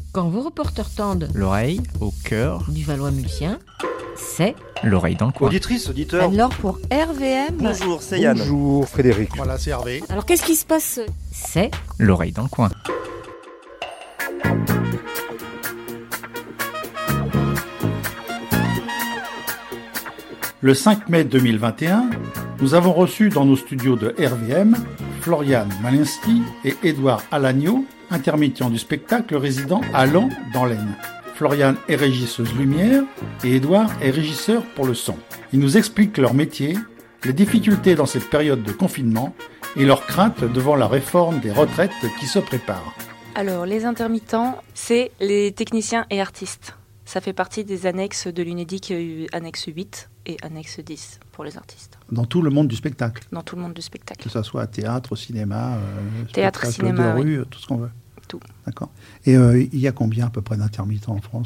Quand vos reporters tendent L'oreille au cœur du Valois-Mulsien, c'est l'oreille dans le coin. Auditrice, auditeur. alors pour RVM. Bonjour, c'est Yann. Bonjour Frédéric. Voilà, c'est Hervé. Alors qu'est-ce qui se passe? C'est L'oreille dans le coin. Le 5 mai 2021, nous avons reçu dans nos studios de RVM Floriane Malinsky et Édouard Alagno, intermittents du spectacle résidant à Laon dans l'Aisne. Floriane est régisseuse lumière et Édouard est régisseur pour le son. Ils nous expliquent leur métier, les difficultés dans cette période de confinement et leurs craintes devant la réforme des retraites qui se prépare. Alors, les intermittents, c'est les techniciens et artistes. Ça fait partie des annexes de l'UNEDIC, annexe 8 et annexe 10 pour les artistes. Dans tout le monde du spectacle, Dans tout le monde du spectacle. que ce soit théâtre, cinéma, Théâtre, spectacle cinéma, de rue, tout ce qu'on veut. Tout. D'accord. Et il y a combien à peu près d'intermittents en France ?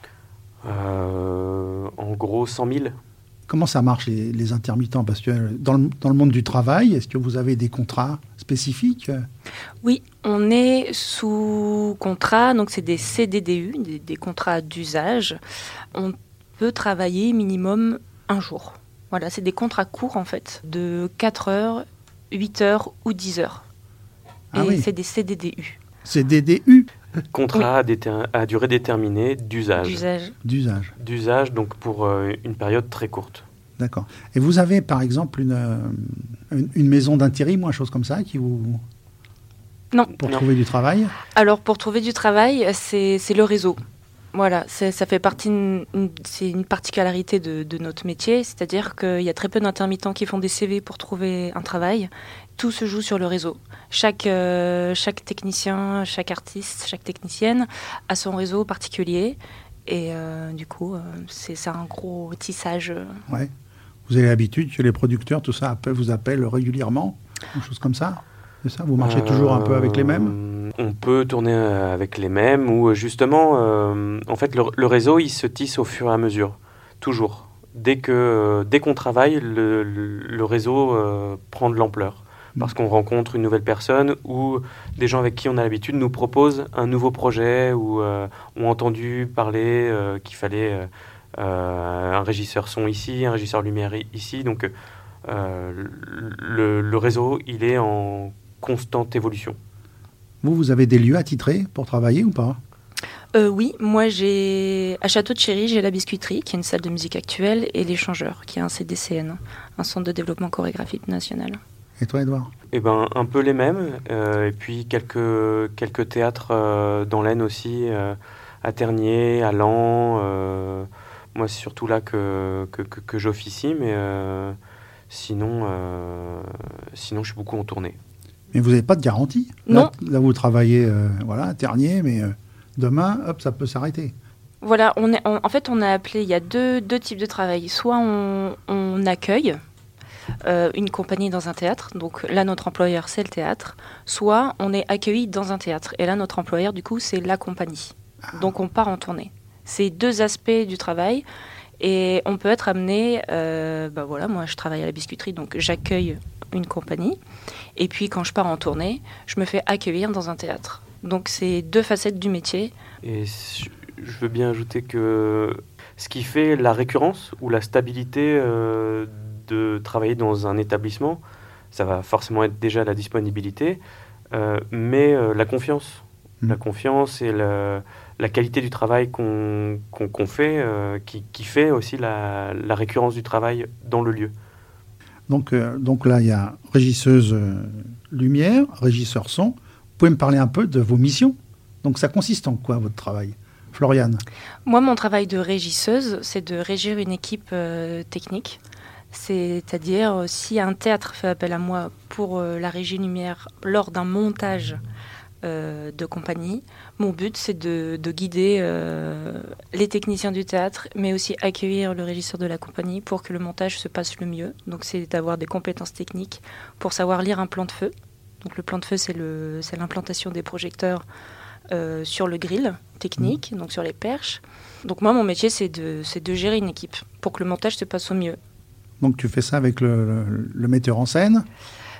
En gros, 100 000. Comment ça marche les intermittents ? Parce que dans le monde du travail, est-ce que vous avez des contrats spécifiques ? Oui, on est sous contrat, donc c'est des CDDU, des contrats d'usage. On peut travailler minimum un jour. Voilà, c'est des contrats courts en fait, de 4 heures, 8 heures ou 10 heures. Et Ah oui. c'est des CDDU. C'est DDU Contrat à durée déterminée d'usage. d'usage. D'usage, donc pour une période très courte. D'accord. Et vous avez par exemple une maison d'intérim ou une chose comme ça qui vous... Non. Pour Non. trouver du travail ? Alors pour trouver du travail, c'est le réseau. Voilà, ça fait partie, c'est une particularité de notre métier, c'est-à-dire qu'il y a très peu d'intermittents qui font des CV pour trouver un travail. Tout se joue sur le réseau. Chaque technicien, chaque artiste, chaque technicienne a son réseau particulier. Et du coup, c'est un gros tissage. Ouais. Vous avez l'habitude que les producteurs, tout ça, vous appellent régulièrement ? Une chose comme ça ? C'est ça ? Vous marchez toujours un peu avec les mêmes ? On peut tourner avec les mêmes ou justement, en fait, le réseau, il se tisse au fur et à mesure, toujours. Dès qu'on travaille, le réseau prend de l'ampleur. Parce qu'on rencontre une nouvelle personne ou des gens avec qui on a l'habitude nous proposent un nouveau projet ou ont entendu parler qu'il fallait un régisseur son ici, un régisseur lumière ici. Donc le réseau, il est en constante évolution. Vous avez des lieux attitrés pour travailler ou pas ? Oui, moi à Château de Chéry, j'ai la Biscuiterie, qui est une salle de musique actuelle, et l'Échangeur, qui est un CDCN, un centre de développement chorégraphique national. Et toi, Édouard ? Eh ben, un peu les mêmes, et puis quelques théâtres dans l'Aisne aussi, à Tergnier, à Laon. Moi, c'est surtout là que j'officie, mais sinon, je suis beaucoup en tournée. Mais vous n'avez pas de garantie ? Non. Là, vous travaillez à Tergnier, mais demain, hop, ça peut s'arrêter. Voilà, en fait, on a appelé, il y a deux types de travail. Soit on accueille une compagnie dans un théâtre, donc là, notre employeur, c'est le théâtre. Soit on est accueilli dans un théâtre, et là, notre employeur, du coup, c'est la compagnie. Donc, on part en tournée. C'est deux aspects du travail, et on peut être amené, moi, je travaille à la Biscuiterie, donc j'accueille une compagnie, et puis quand je pars en tournée, je me fais accueillir dans un théâtre. Donc, c'est deux facettes du métier. Et je veux bien ajouter que ce qui fait la récurrence ou la stabilité de travailler dans un établissement, ça va forcément être déjà la disponibilité, mais la confiance. La confiance et la qualité du travail qu'on fait, qui fait aussi la récurrence du travail dans le lieu. Donc là, il y a régisseuse lumière, régisseur son. Vous pouvez me parler un peu de vos missions ? Donc ça consiste en quoi, votre travail ? Floriane ? Moi, mon travail de régisseuse, c'est de régir une équipe technique. C'est-à-dire, si un théâtre fait appel à moi pour la régie lumière lors d'un montage de compagnie, mon but, c'est de guider les techniciens du théâtre, mais aussi accueillir le régisseur de la compagnie pour que le montage se passe le mieux. Donc, c'est d'avoir des compétences techniques pour savoir lire un plan de feu. Donc, le plan de feu, c'est l'implantation des projecteurs sur le grill technique, donc sur les perches. Donc, moi, mon métier, c'est de gérer une équipe pour que le montage se passe au mieux. Donc tu fais ça avec le metteur en scène ?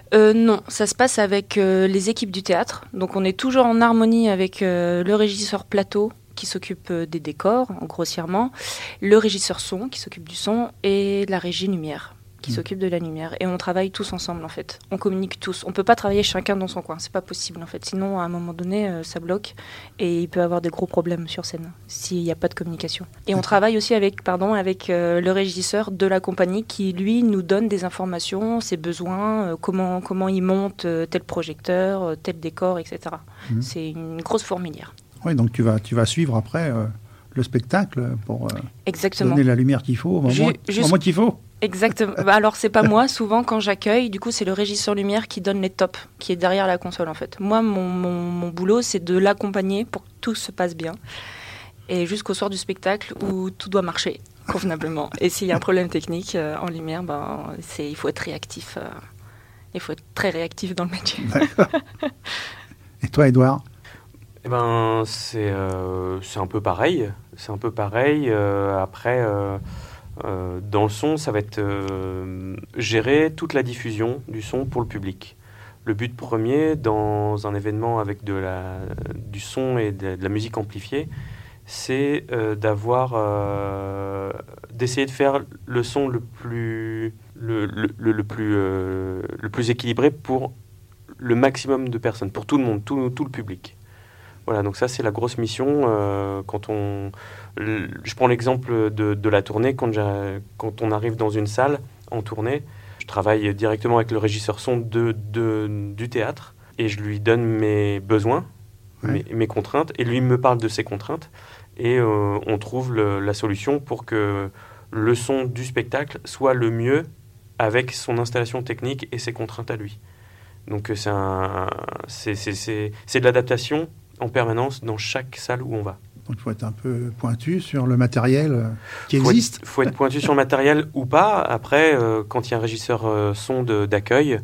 Non, ça se passe avec les équipes du théâtre. Donc on est toujours en harmonie avec le régisseur plateau qui s'occupe des décors, grossièrement, le régisseur son qui s'occupe du son et la régie lumière qui s'occupe de la lumière. Et on travaille tous ensemble en fait. On communique tous. On peut pas travailler chacun dans son coin. C'est pas possible en fait. Sinon à un moment donné ça bloque et il peut y avoir des gros problèmes sur scène s'il n'y a pas de communication. Et on travaille aussi avec le régisseur de la compagnie qui lui nous donne des informations, ses besoins, comment il monte tel projecteur, tel décor, etc. C'est une grosse fourmilière. Oui, donc tu vas suivre après le spectacle pour Exactement. Donner la lumière qu'il faut au moment qu'il faut. Exactement. Alors c'est pas moi, souvent quand j'accueille, du coup c'est le régisseur lumière qui donne les tops, qui est derrière la console en fait. Moi mon boulot c'est de l'accompagner pour que tout se passe bien et jusqu'au soir du spectacle où tout doit marcher convenablement. Et s'il y a un problème technique en lumière, il faut être réactif. Il faut être très réactif dans le métier. D'accord. Et toi Edouard ? C'est un peu pareil. C'est un peu pareil. Après, dans le son, ça va être gérer toute la diffusion du son pour le public. Le but premier, dans un événement avec du son et de la musique amplifiée, c'est d'essayer de faire le son le plus équilibré pour le maximum de personnes, pour tout le monde, tout le public. Voilà, donc ça c'est la grosse mission. Je prends l'exemple de la tournée, quand on arrive dans une salle en tournée, je travaille directement avec le régisseur son du théâtre et je lui donne mes besoins, mes contraintes, et lui me parle de ses contraintes et on trouve la solution pour que le son du spectacle soit le mieux avec son installation technique et ses contraintes à lui. Donc c'est de l'adaptation en permanence dans chaque salle où on va. Donc il faut être un peu pointu sur le matériel qui existe. Il faut être pointu sur le matériel ou pas. Après, quand il y a un régisseur son d'accueil,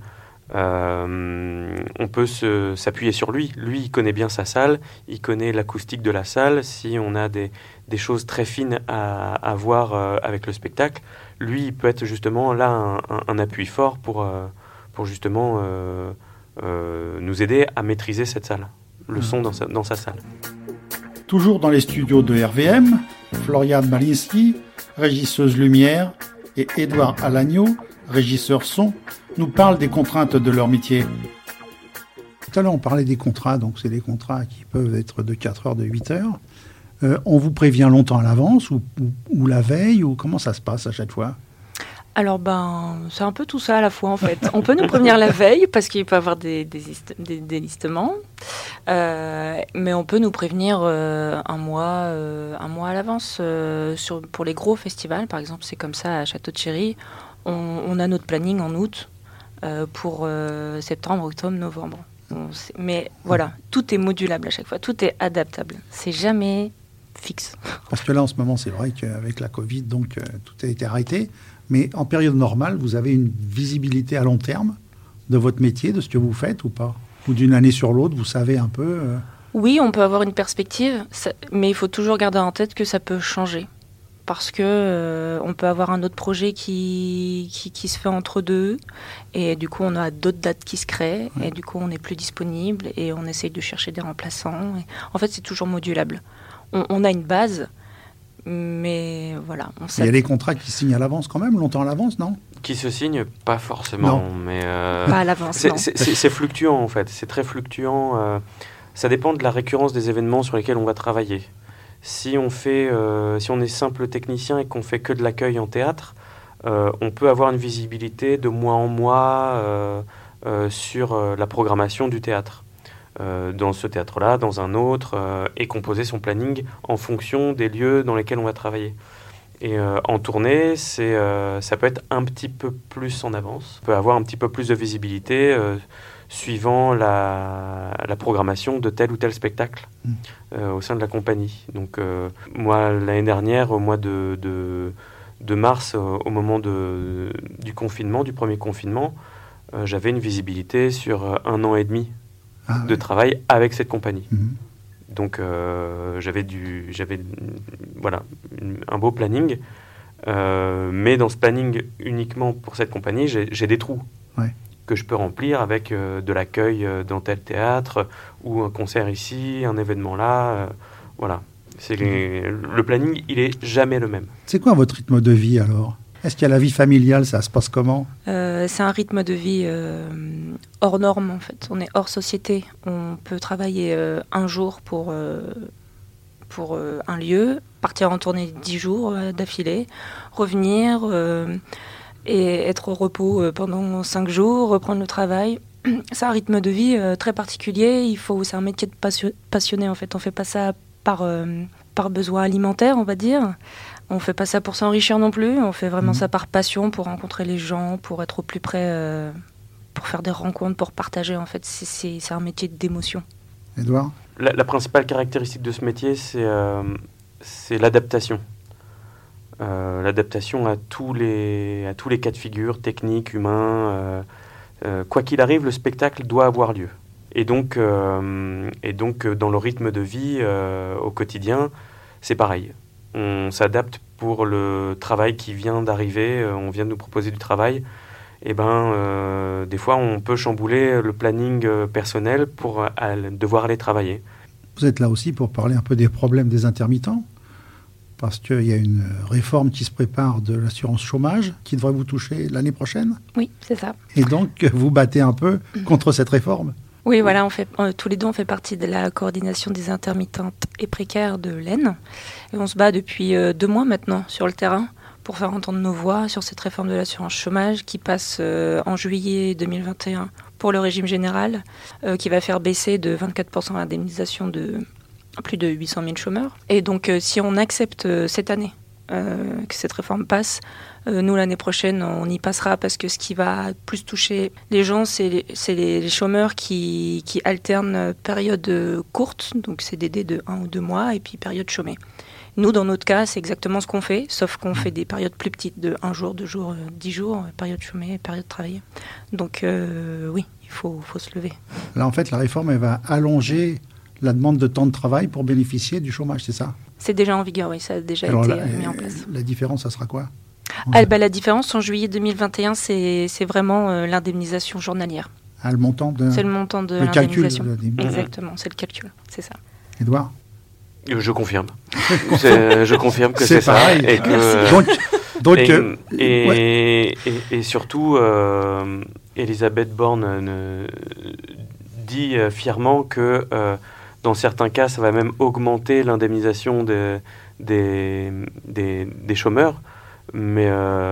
on peut s'appuyer sur lui. Lui, il connaît bien sa salle, il connaît l'acoustique de la salle. Si on a des choses très fines à voir avec le spectacle, lui, il peut être justement là un appui fort pour justement nous aider à maîtriser cette salle. Le son dans sa salle. Toujours dans les studios de RVM, Floriane Malinski, régisseuse lumière, et Édouard Alagno, régisseur son, nous parlent des contraintes de leur métier. Tout à l'heure, on parlait des contrats, donc c'est des contrats qui peuvent être de 4 heures, de 8 heures. On vous prévient longtemps à l'avance ou la veille, ou comment ça se passe à chaque fois ? Alors c'est un peu tout ça à la fois en fait. On peut nous prévenir la veille parce qu'il peut y avoir des délistements, mais on peut nous prévenir un mois à l'avance. Pour les gros festivals, par exemple, c'est comme ça à Château-Thierry, on a notre planning en août pour septembre, octobre, novembre. Mais voilà, tout est modulable à chaque fois, tout est adaptable. C'est jamais fixe. Parce que là, en ce moment, c'est vrai qu'avec la Covid, donc tout a été arrêté. Mais en période normale, vous avez une visibilité à long terme de votre métier, de ce que vous faites ou pas ? Ou d'une année sur l'autre, vous savez un peu Oui, on peut avoir une perspective, mais il faut toujours garder en tête que ça peut changer. Parce que on peut avoir un autre projet qui se fait entre deux, et du coup on a d'autres dates qui se créent, et du coup on n'est plus disponible, et on essaye de chercher des remplaçants. En fait, c'est toujours modulable. On a une base, mais voilà. Il y a des contrats qui signent à l'avance quand même, longtemps à l'avance, non ? Qui se signent, pas forcément, mais pas à l'avance. C'est fluctuant en fait, c'est très fluctuant. Ça dépend de la récurrence des événements sur lesquels on va travailler. Si on est simple technicien et qu'on fait que de l'accueil en théâtre, on peut avoir une visibilité de mois en mois sur la programmation du théâtre. Dans ce théâtre-là, dans un autre, et composer son planning en fonction des lieux dans lesquels on va travailler. Et en tournée, ça peut être un petit peu plus en avance. On peut avoir un petit peu plus de visibilité suivant la programmation de tel ou tel spectacle au sein de la compagnie. Donc moi, l'année dernière, au mois de mars, au moment du confinement, du premier confinement, j'avais une visibilité sur 1 an et demi de travail avec cette compagnie. Donc j'avais un beau planning, mais dans ce planning uniquement pour cette compagnie, j'ai des trous. que je peux remplir avec de l'accueil dans tel théâtre, ou un concert ici, un événement là. Voilà. Le planning, il est jamais le même. C'est quoi votre rythme de vie alors ? Est-ce qu'il y a la vie familiale, ça se passe comment ? C'est un rythme de vie hors norme en fait. On est hors société. On peut travailler un jour pour un lieu, partir en tournée 10 jours d'affilée, revenir et être au repos pendant 5 jours, reprendre le travail. C'est un rythme de vie très particulier. C'est un métier de passionné en fait. On fait pas ça par besoin alimentaire, on va dire. On fait pas ça pour s'enrichir non plus. On fait vraiment ça par passion, pour rencontrer les gens, pour être au plus près, pour faire des rencontres, pour partager. En fait, c'est un métier d'émotion. Édouard ? La principale caractéristique de ce métier, c'est l'adaptation. L'adaptation à tous les cas de figure, techniques, humains. Quoi qu'il arrive, le spectacle doit avoir lieu. Et donc dans le rythme de vie au quotidien, c'est pareil. On s'adapte pour le travail qui vient d'arriver. On vient de nous proposer du travail. Et des fois, on peut chambouler le planning personnel pour devoir aller travailler. Vous êtes là aussi pour parler un peu des problèmes des intermittents, parce qu'il y a une réforme qui se prépare de l'assurance chômage qui devrait vous toucher l'année prochaine. Oui, c'est ça. Et donc, vous battez un peu contre cette réforme ? Oui, voilà, tous les deux, on fait partie de la coordination des intermittentes et précaires de l'Aisne. Et on se bat depuis 2 mois maintenant sur le terrain pour faire entendre nos voix sur cette réforme de l'assurance chômage qui passe en juillet 2021 pour le régime général, qui va faire baisser de 24% l'indemnisation de plus de 800 000 chômeurs. Et donc, si on accepte cette année que cette réforme passe, nous, l'année prochaine, on y passera, parce que ce qui va plus toucher les gens, c'est les chômeurs qui alternent période courte, donc CDD de 1 ou 2 mois, et puis période chômée. Nous, dans notre cas, c'est exactement ce qu'on fait, sauf qu'on fait des périodes plus petites, de 1 jour, 2 jours, 10 jours, période chômée, période travaillée. Donc oui, il faut se lever. Là, en fait, la réforme, elle va allonger la demande de temps de travail pour bénéficier du chômage, c'est ça ? C'est déjà en vigueur, oui, ça a déjà été mis en place. La différence, ça sera quoi ? La différence, en juillet 2021, c'est vraiment l'indemnisation journalière. Le montant de... C'est le montant de l'indemnisation. Exactement, c'est le calcul, c'est ça. Édouard ? Je confirme. Je confirme que c'est ça. Pareil. Et que, donc, et surtout, Elisabeth Borne dit fièrement que dans certains cas, ça va même augmenter l'indemnisation des chômeurs. Mais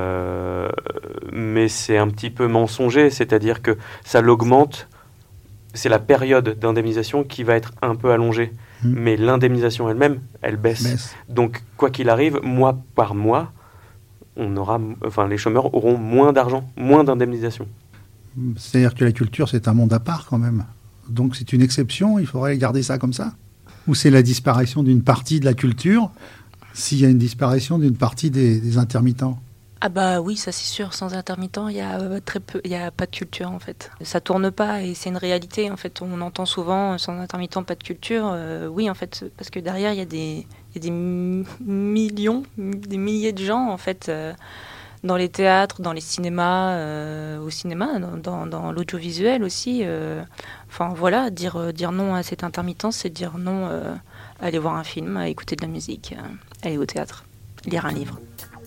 c'est un petit peu mensonger, c'est-à-dire que ça l'augmente. C'est la période d'indemnisation qui va être un peu allongée. Mais l'indemnisation elle-même, elle baisse. Donc, quoi qu'il arrive, mois par mois, les chômeurs auront moins d'argent, moins d'indemnisation. C'est-à-dire que la culture, c'est un monde à part quand même. Donc, c'est une exception, il faudrait garder ça comme ça ? Ou c'est la disparition d'une partie de la culture s'il y a une disparition d'une partie des intermittents ? Ah bah oui, ça c'est sûr. Sans intermittents, il y a pas de culture en fait. Ça tourne pas et c'est une réalité en fait. On entend souvent sans intermittent pas de culture. Oui en fait, parce que derrière il y a des millions, des milliers de gens en fait dans les théâtres, dans les cinémas, au cinéma, dans l'audiovisuel aussi. Enfin voilà, dire non à cette intermittence, c'est dire non à aller voir un film, à écouter de la musique, aller au théâtre, lire un livre.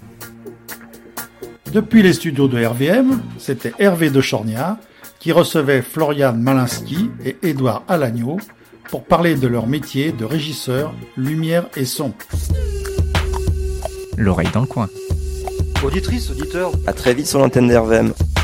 Depuis les studios de RVM, c'était Hervé de Chornia qui recevait Floriane Malinsky et Édouard Alagno pour parler de leur métier de régisseur, lumière et son. L'oreille dans le coin. Auditrice, auditeur, à très vite sur l'antenne d'RVM.